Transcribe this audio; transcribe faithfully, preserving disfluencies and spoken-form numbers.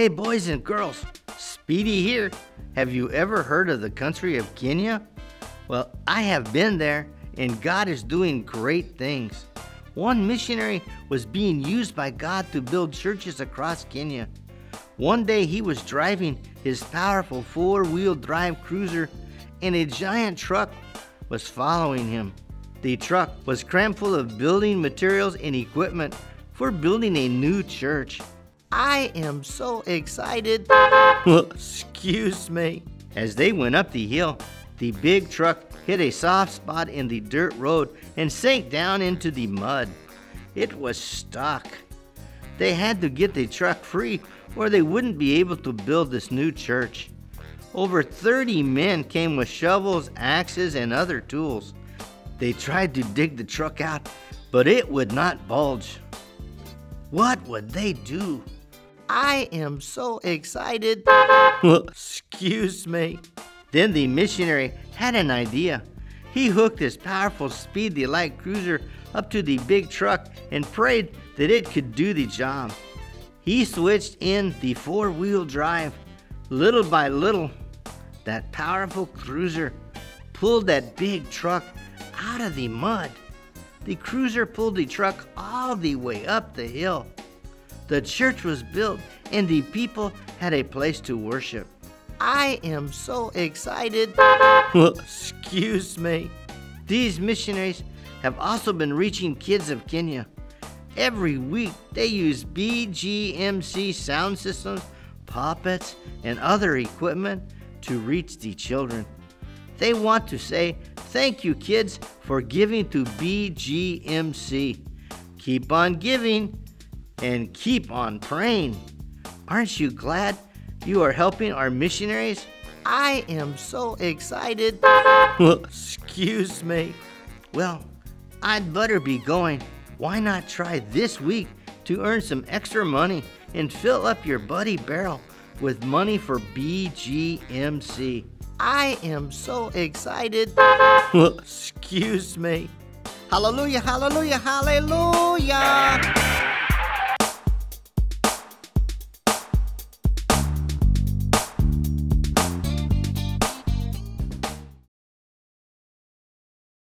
Hey boys and girls, Speedy here. Have you ever heard of the country of Kenya? Well, I have been there, and God is doing great things. One missionary was being used by God to build churches across Kenya. One day he was driving his powerful four-wheel drive cruiser, and a giant truck was following him. The truck was crammed full of building materials and equipment for building a new church. I am so excited. Excuse me. As they went up the hill, the big truck hit a soft spot in the dirt road and sank down into the mud. It was stuck. They had to get the truck free or they wouldn't be able to build this new church. Over thirty men came with shovels, axes, and other tools. They tried to dig the truck out, but it would not budge. What would they do? I am so excited. Excuse me. Then the missionary had an idea. He hooked his powerful Speedy light cruiser up to the big truck and prayed that it could do the job. He switched in the four-wheel drive. Little by little, that powerful cruiser pulled that big truck out of the mud. The cruiser pulled the truck all the way up the hill. The church was built and the people had a place to worship. I am so excited. Excuse me. These missionaries have also been reaching kids of Kenya. Every week they use B G M C sound systems, puppets, and other equipment to reach the children. They want to say, thank you kids for giving to B G M C. Keep on giving and keep on praying. Aren't you glad you are helping our missionaries? I am so excited. Excuse me. Well, I'd better be going. Why not try this week to earn some extra money and fill up your buddy barrel with money for B G M C? I am so excited. Excuse me. Hallelujah, hallelujah, hallelujah.